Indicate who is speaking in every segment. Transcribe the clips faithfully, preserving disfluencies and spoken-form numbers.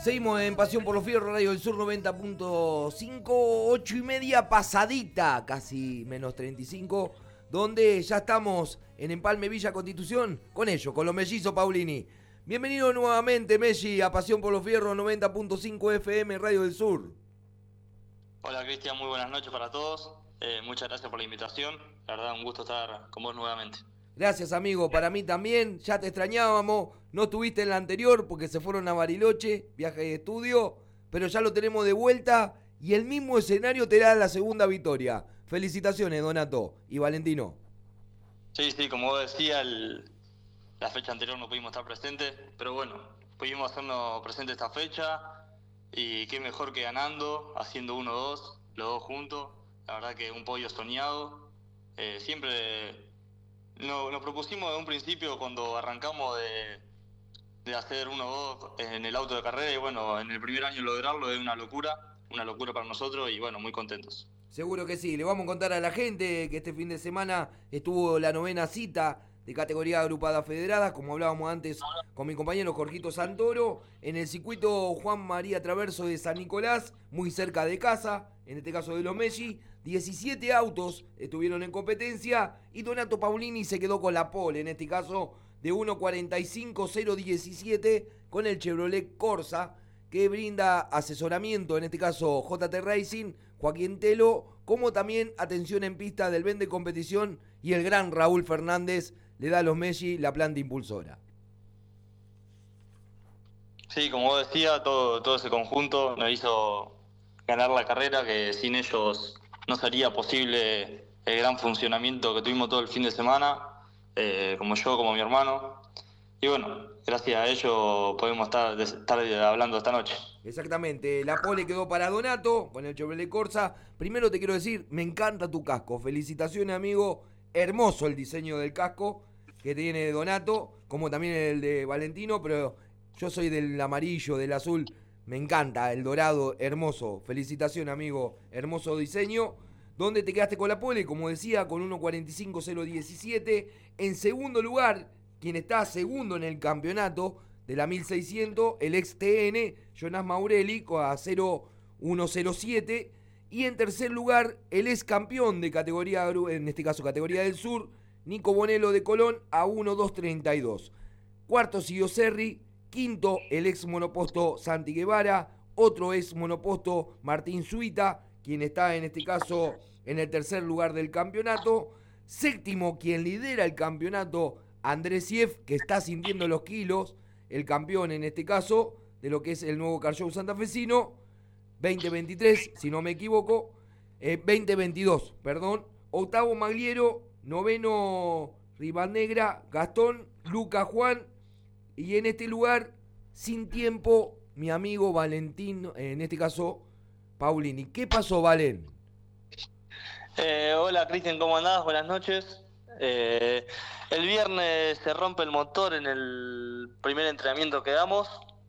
Speaker 1: Seguimos en Pasión por los Fierros, Radio del Sur noventa punto cinco, ocho y media pasadita, casi menos treinta y cinco, donde ya estamos en Empalme Villa Constitución con ellos, con los mellizos Paulini. Bienvenido nuevamente, Messi, a Pasión por los Fierros noventa punto cinco F M, Radio del Sur.
Speaker 2: Hola, Cristian, muy buenas noches para todos. Eh, muchas gracias por la invitación. La verdad, un gusto estar con vos nuevamente.
Speaker 1: Gracias, amigo, para mí también, ya te extrañábamos, no estuviste en la anterior porque se fueron a Bariloche, viaje de estudio, pero ya lo tenemos de vuelta y el mismo escenario te da la segunda victoria. Felicitaciones, Donato y Valentino.
Speaker 2: Sí, sí, como vos decías, el, la fecha anterior no pudimos estar presentes, pero bueno, pudimos hacernos presentes esta fecha y qué mejor que ganando, haciendo uno dos, los dos juntos. La verdad que un podio soñado, eh, siempre... No, nos propusimos de un principio cuando arrancamos de, de hacer uno o dos en el auto de carrera y bueno, en el primer año lograrlo es una locura, una locura para nosotros y bueno, muy contentos.
Speaker 1: Seguro que sí, le vamos a contar a la gente que este fin de semana estuvo la novena cita de categoría agrupada federada, como hablábamos antes con mi compañero Jorgito Santoro, en el circuito Juan María Traverso de San Nicolás, muy cerca de casa, en este caso de los Messi. diecisiete autos estuvieron en competencia y Donato Paulini se quedó con la pole, en este caso de uno cuarenta y cinco cero diecisiete con el Chevrolet Corsa, que brinda asesoramiento, en este caso J T Racing, Joaquín Telo, como también atención en pista del Vende Competición, y el gran Raúl Fernández le da a los Messi la planta impulsora.
Speaker 2: Sí, como vos decías, todo, todo ese conjunto nos hizo ganar la carrera, que sin ellos no sería posible el gran funcionamiento que tuvimos todo el fin de semana, eh, como yo, como mi hermano. Y bueno, gracias a ellos podemos estar, estar hablando esta noche.
Speaker 1: Exactamente, la pole quedó para Donato con el Chevrolet Corsa. Primero te quiero decir, me encanta tu casco, felicitaciones, amigo. Hermoso el diseño del casco que tiene Donato, como también el de Valentino, pero yo soy del amarillo, del azul. Me encanta, el dorado, hermoso. Felicitaciones, amigo. Hermoso diseño. ¿Dónde te quedaste con la pole? Como decía, con uno cuarenta y cinco cero diecisiete. En segundo lugar, quien está segundo en el campeonato de la mil seiscientos, el ex T N, Jonas Maurelli, a cero uno cero siete. Y en tercer lugar, el ex campeón de categoría, en este caso categoría del sur, Nico Bonello de Colón, a uno dos treinta y dos. Cuarto siguió Serri. Quinto, el ex monoposto Santi Guevara, otro ex monoposto Martín Zuita, quien está en este caso en el tercer lugar del campeonato. Séptimo, quien lidera el campeonato, Andrés Sief, que está sintiendo los kilos, el campeón en este caso de lo que es el nuevo Car Show santafesino, veinte veintitrés, si no me equivoco, eh, veinte veintidós, perdón. Octavo, Magliero. Noveno, Rivanegra, Gastón, Luca, Juan. Y en este lugar, sin tiempo, mi amigo Valentín, en este caso, Paulini. ¿Qué pasó, Valen?
Speaker 2: Eh, hola, Cristian, ¿cómo andás? Buenas noches. Eh, el viernes se rompe el motor en el primer entrenamiento que damos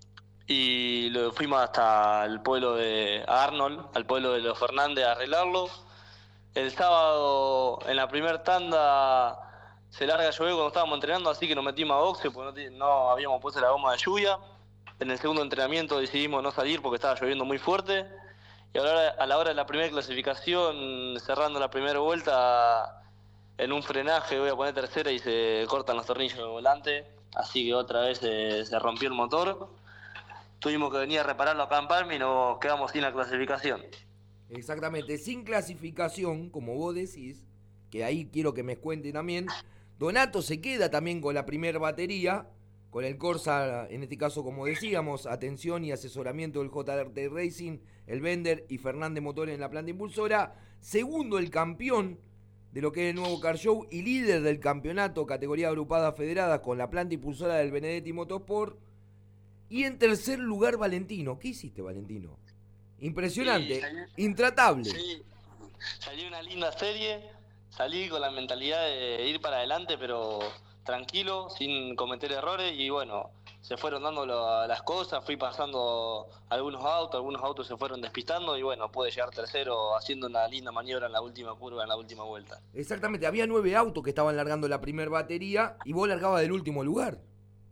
Speaker 2: y lo fuimos hasta el pueblo de Arnold, al pueblo de los Fernández, a arreglarlo. El sábado, en la primera tanda, se larga a llover cuando estábamos entrenando, así que nos metimos a boxe porque no, no habíamos puesto la goma de lluvia. En el segundo entrenamiento decidimos no salir porque estaba lloviendo muy fuerte. Y a la hora, a la hora de la primera clasificación, cerrando la primera vuelta, en un frenaje voy a poner tercera y se cortan los tornillos del volante. Así que otra vez se, se rompió el motor. Tuvimos que venir a repararlo acá en Palma y nos quedamos sin la clasificación.
Speaker 1: Exactamente, sin clasificación, como vos decís, que ahí quiero que me cuente también. Donato se queda también con la primera batería, con el Corsa, en este caso, como decíamos, atención y asesoramiento del J T Racing, el Bender y Fernández Motores en la planta impulsora. Segundo, el campeón de lo que es el nuevo Car Show y líder del campeonato categoría agrupada federada con la planta impulsora del Benedetti Motorsport. Y en tercer lugar, Valentino. ¿Qué hiciste, Valentino? Impresionante, sí, salí, intratable.
Speaker 2: Sí, salí una linda serie. Salí con la mentalidad de ir para adelante, pero tranquilo, sin cometer errores, y bueno, se fueron dando lo, las cosas, fui pasando algunos autos, algunos autos se fueron despistando, y bueno, pude llegar tercero haciendo una linda maniobra en la última curva, en la última vuelta.
Speaker 1: Exactamente, había nueve autos que estaban largando la primer batería, y vos largabas del último lugar.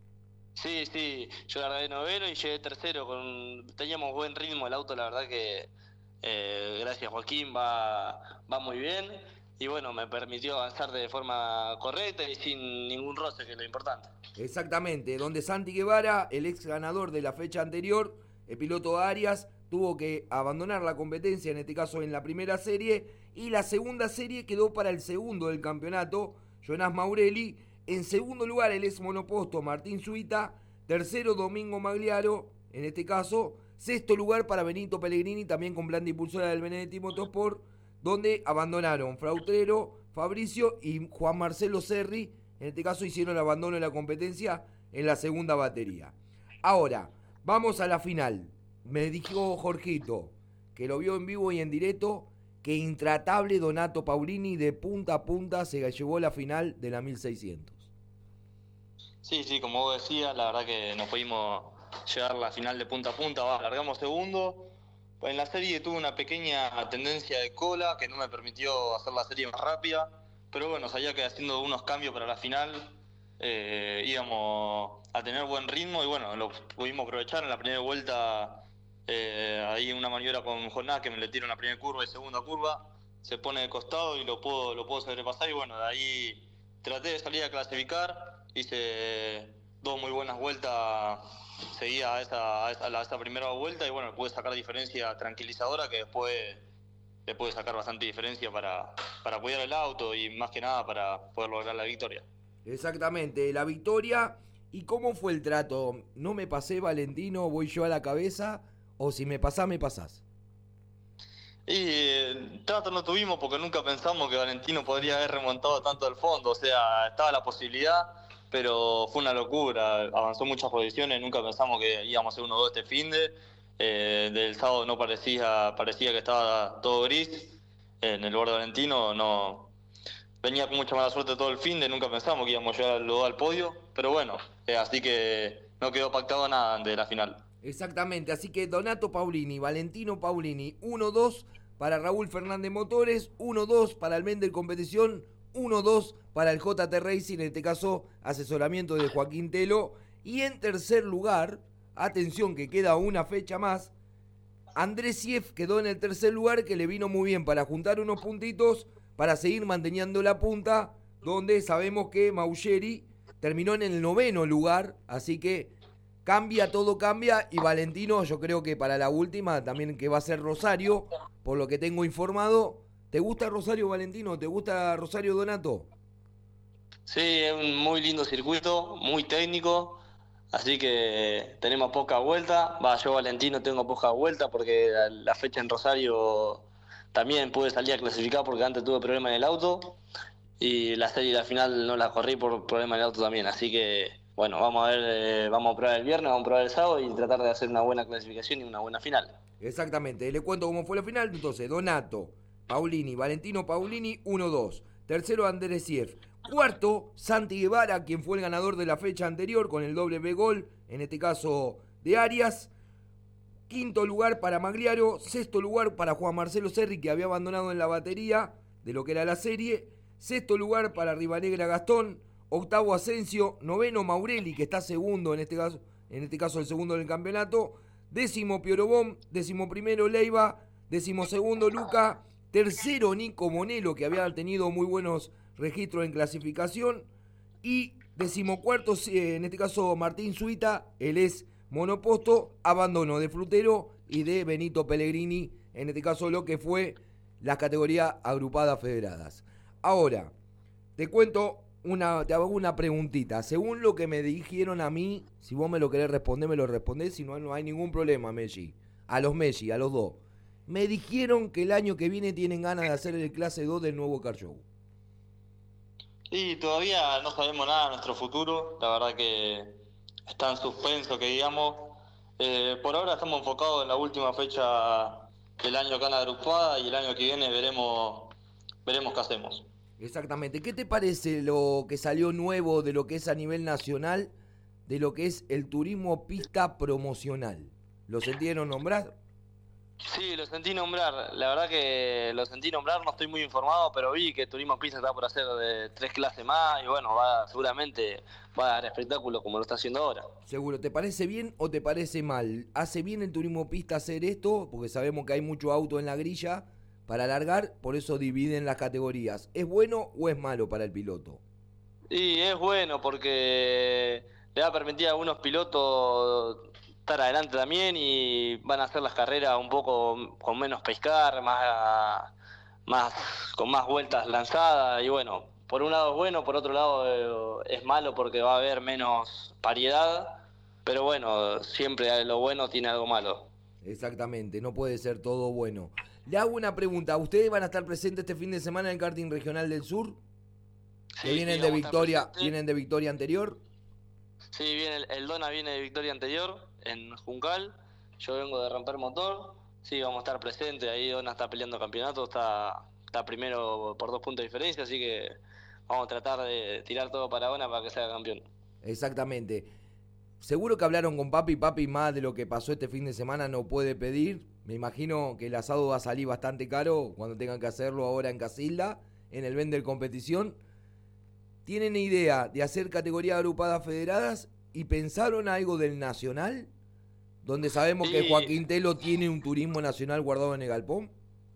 Speaker 2: Sí, sí, yo largué noveno y llegué tercero. Con, teníamos buen ritmo el auto, la verdad que eh, gracias Joaquín va, va muy bien. Y bueno, me permitió avanzar de forma correcta y sin ningún roce, que es lo importante.
Speaker 1: Exactamente, donde Santi Guevara, el ex ganador de la fecha anterior, el piloto Arias, tuvo que abandonar la competencia, en este caso en la primera serie, y la segunda serie quedó para el segundo del campeonato, Jonas Maurelli. En segundo lugar, el ex monoposto Martín Suita. Tercero, Domingo Magliaro, en este caso. Sexto lugar para Benito Pellegrini, también con blanda impulsora del Benedetti Motorsport, donde abandonaron Frautrero, Fabricio y Juan Marcelo Serri. En este caso hicieron el abandono de la competencia en la segunda batería. Ahora, vamos a la final. Me dijo Jorgito, que lo vio en vivo y en directo, que intratable Donato Paulini de punta a punta se llevó la final de la mil seiscientos.
Speaker 2: Sí, sí, como vos decías, la verdad que nos pudimos llegar a la final de punta a punta, va, largamos segundo. En la serie tuve una pequeña tendencia de cola que no me permitió hacer la serie más rápida, pero bueno, sabía que haciendo unos cambios para la final eh, íbamos a tener buen ritmo y bueno, lo pudimos aprovechar en la primera vuelta. Eh, ahí una maniobra con Jonás que me le tiro en la primera curva y segunda curva, se pone de costado y lo puedo, lo puedo sobrepasar y bueno, de ahí traté de salir a clasificar, hice dos muy buenas vueltas seguía a esa, a esa, a esa primera vuelta y bueno, pude sacar diferencia tranquilizadora que después le pude sacar bastante diferencia para, para cuidar el auto y más que nada para poder lograr la victoria.
Speaker 1: Exactamente, la victoria. ¿Y cómo fue el trato? ¿No me pasé, Valentino, voy yo a la cabeza? ¿O si me pasás, me pasás?
Speaker 2: Y eh, trato no tuvimos porque nunca pensamos que Valentino podría haber remontado tanto al fondo, o sea, estaba la posibilidad, pero fue una locura, avanzó muchas posiciones, nunca pensamos que íbamos a ser uno o dos este finde, eh, del sábado no parecía, parecía que estaba todo gris, en el borde Valentino no venía con mucha mala suerte todo el finde, nunca pensamos que íbamos a llegar luego al podio, pero bueno, eh, así que no quedó pactado nada de la final.
Speaker 1: Exactamente, así que Donato Paulini, Valentino Paulini, uno dos para Raúl Fernández Motores, uno dos para el Mendel Competición, uno dos para el J T Racing, en este caso asesoramiento de Joaquín Telo. Y en tercer lugar, atención que queda una fecha más, Andrés Sief quedó en el tercer lugar, que le vino muy bien para juntar unos puntitos, para seguir manteniendo la punta, donde sabemos que Maucheri terminó en el noveno lugar, así que cambia, todo cambia, y Valentino yo creo que para la última también que va a ser Rosario, por lo que tengo informado. ¿Te gusta Rosario, Valentino? ¿Te gusta Rosario, Donato?
Speaker 2: Sí, es un muy lindo circuito, muy técnico, así que tenemos poca vuelta. Va, yo Valentino tengo poca vuelta porque la, la fecha en Rosario también pude salir a clasificar porque antes tuve problema en el auto y la serie y la final no la corrí por problema en el auto también. Así que bueno, vamos a ver, eh, vamos a probar el viernes, vamos a probar el sábado y tratar de hacer una buena clasificación y una buena final.
Speaker 1: Exactamente, le cuento cómo fue la final. Entonces, Donato Paulini, Valentino Paulini, uno dos. Tercero, Andrés Sief. Cuarto, Santi Guevara, quien fue el ganador de la fecha anterior con el doble B gol, en este caso de Arias. Quinto lugar para Magliaro. Sexto lugar para Juan Marcelo Serri, que había abandonado en la batería de lo que era la serie. Sexto lugar para Rivanegra Gastón. Octavo, Asensio. Noveno, Maurelli, que está segundo en este caso, en este caso el segundo del campeonato. Décimo, Piorobón. Décimo primero, Leiva. Décimo segundo, Luca. Tercero, Nico Monelo, que había tenido muy buenos registros en clasificación. Y decimocuarto, en este caso, Martín Suita, él es monoposto, abandono de Frutero y de Benito Pellegrini, en este caso lo que fue las categorías agrupadas federadas. Ahora, te cuento, una, te hago una preguntita. Según lo que me dijeron a mí, si vos me lo querés responder, me lo respondés, si no, no hay ningún problema, Messi. A los Messi, a los dos. Me dijeron que el año que viene tienen ganas de hacer el clase dos del nuevo Car Show.
Speaker 2: Y todavía no sabemos nada de nuestro futuro, la verdad que está en suspenso, que digamos. Eh, por ahora estamos enfocados en la última fecha del año acá en la agrupada y el año que viene veremos, veremos qué hacemos.
Speaker 1: Exactamente. ¿Qué te parece lo que salió nuevo de lo que es a nivel nacional, de lo que es el turismo pista promocional? ¿Lo sentieron nombrar?
Speaker 2: Sí, lo sentí nombrar. La verdad que lo sentí nombrar, no estoy muy informado, pero vi que Turismo Pista está por hacer de tres clases más y bueno, va seguramente va a dar espectáculo como lo está haciendo ahora.
Speaker 1: Seguro, ¿te parece bien o te parece mal? ¿Hace bien el turismo pista hacer esto? Porque sabemos que hay mucho auto en la grilla para alargar, por eso dividen las categorías. ¿Es bueno o es malo para el piloto?
Speaker 2: Y es bueno porque le va a permitir a algunos pilotos estar adelante también y van a hacer las carreras un poco con menos pescar, más, más con más vueltas lanzadas y bueno, por un lado es bueno, por otro lado eh, es malo porque va a haber menos variedad, pero bueno, siempre lo bueno tiene algo malo.
Speaker 1: Exactamente, no puede ser todo bueno. Le hago una pregunta, ¿ustedes van a estar presentes este fin de semana en el karting regional del sur? Que
Speaker 2: Sí,
Speaker 1: vienen
Speaker 2: sí,
Speaker 1: de
Speaker 2: vamos a estar
Speaker 1: victoria,
Speaker 2: presentes.
Speaker 1: vienen de victoria anterior.
Speaker 2: Sí, viene el, el Dona viene de victoria anterior en Juncal. Yo vengo de romper motor. Sí, vamos a estar presentes. Ahí Dona está peleando campeonato. Está, está primero por dos puntos de diferencia. Así que vamos a tratar de tirar todo para Dona para que sea campeón.
Speaker 1: Exactamente. Seguro que hablaron con papi, papi más de lo que pasó este fin de semana no puede pedir. Me imagino que el asado va a salir bastante caro cuando tengan que hacerlo ahora en Casilda, en el Vender Competición. ¿Tienen idea de hacer categorías agrupadas federadas y pensaron algo del Nacional? Donde sabemos
Speaker 2: Sí,
Speaker 1: que Joaquín Telo tiene un turismo nacional guardado en el galpón.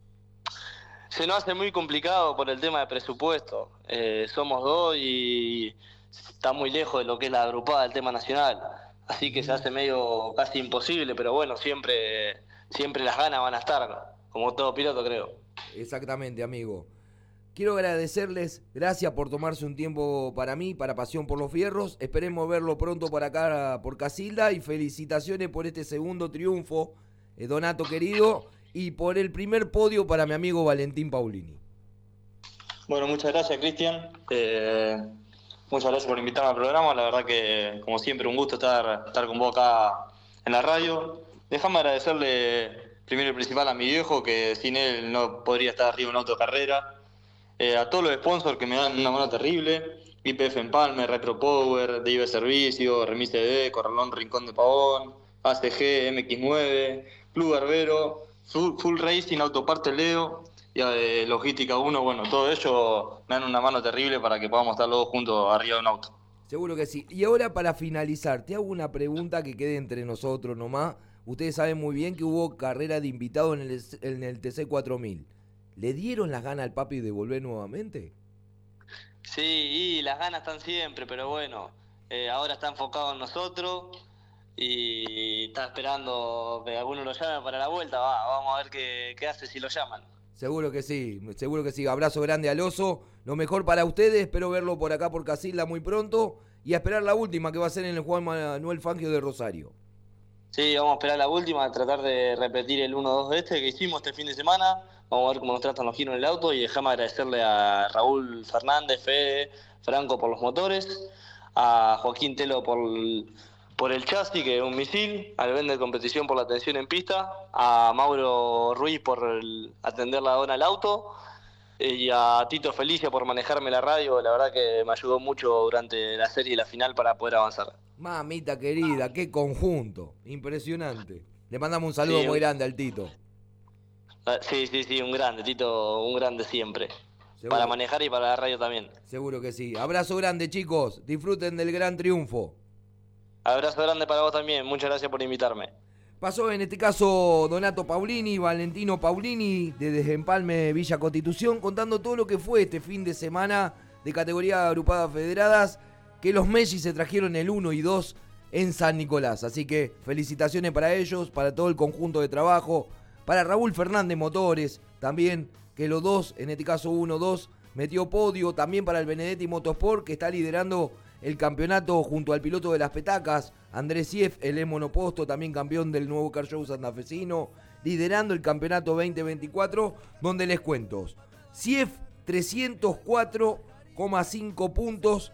Speaker 2: se nos hace muy complicado por el tema de presupuesto. Eh, somos dos y está muy lejos de lo que es la agrupada del tema nacional. Así que se hace medio casi imposible, pero bueno, siempre, siempre las ganas van a estar, como todo piloto creo.
Speaker 1: Exactamente, amigo. Quiero agradecerles, gracias por tomarse un tiempo para mí, para Pasión por los Fierros. Esperemos verlo pronto por acá, por Casilda. Y felicitaciones por este segundo triunfo, eh, Donato querido. Y por el primer podio para mi amigo Valentín Paulini.
Speaker 2: Bueno, muchas gracias, Cristian. Eh, muchas gracias por invitarme al programa. La verdad que, como siempre, un gusto estar, estar con vos acá en la radio. Déjame agradecerle primero y principal a mi viejo, que sin él no podría estar arriba en una autocarrera. Eh, a todos los sponsors que me dan una mano terrible. I P F Empalme, Retro Power, D I V Servicio, Remis C D, Corralón Rincón de Pavón, A C G, M X nueve, Club Barbero, Full, Full Racing, Autoparte Leo, y eh, Logística uno, bueno, todo ello me dan una mano terrible para que podamos estar los dos juntos arriba de un auto.
Speaker 1: Seguro que sí. Y ahora para finalizar, te hago una pregunta que quede entre nosotros nomás. Ustedes saben muy bien que hubo carrera de invitado en el, en el T C cuatro mil. ¿Le dieron las ganas al papi de volver nuevamente?
Speaker 2: Sí, y las ganas están siempre, pero bueno, eh, ahora está enfocado en nosotros y está esperando que alguno lo llame para la vuelta. Va, vamos a ver qué, qué hace si lo llaman.
Speaker 1: Seguro que sí, seguro que sí. Abrazo grande al oso. Lo mejor para ustedes. Espero verlo por acá por Casilda muy pronto. Y a esperar la última que va a ser en el Juan Manuel Fangio de Rosario.
Speaker 2: Sí, vamos a esperar la última, a tratar de repetir el uno dos de este que hicimos este fin de semana. Vamos a ver cómo nos tratan los giros en el auto y dejame agradecerle a Raúl Fernández, Fede, Franco por los motores, a Joaquín Telo por el, por el chasis, que es un misil, al Vender Competición por la atención en pista, a Mauro Ruiz por el, atender la dona al auto y a Tito Felicia por manejarme la radio. La verdad que me ayudó mucho durante la serie y la final para poder avanzar.
Speaker 1: Mamita querida, qué conjunto. Impresionante. Le mandamos un saludo
Speaker 2: Sí,
Speaker 1: muy grande al Tito.
Speaker 2: Sí, sí, sí, un grande, Tito, un grande siempre.
Speaker 1: Seguro,
Speaker 2: para manejar y para la radio también.
Speaker 1: Seguro que sí. Abrazo grande, chicos. Disfruten del gran triunfo.
Speaker 2: Abrazo grande para vos también. Muchas gracias por invitarme.
Speaker 1: Pasó en este caso Donato Paulini, Valentino Paulini, de Desempalme Villa Constitución, contando todo lo que fue este fin de semana de categoría agrupadas federadas, que los Messi se trajeron el uno y dos en San Nicolás. Así que felicitaciones para ellos, para todo el conjunto de trabajo, para Raúl Fernández Motores, también, que los dos, en este caso uno dos, metió podio, también para el Benedetti Motorsport, que está liderando el campeonato junto al piloto de las petacas, Andrés Sief, el E Monoposto, también campeón del nuevo Car Show santafesino, liderando el campeonato veinte veinticuatro, donde les cuento, Sief trescientos cuatro coma cinco puntos,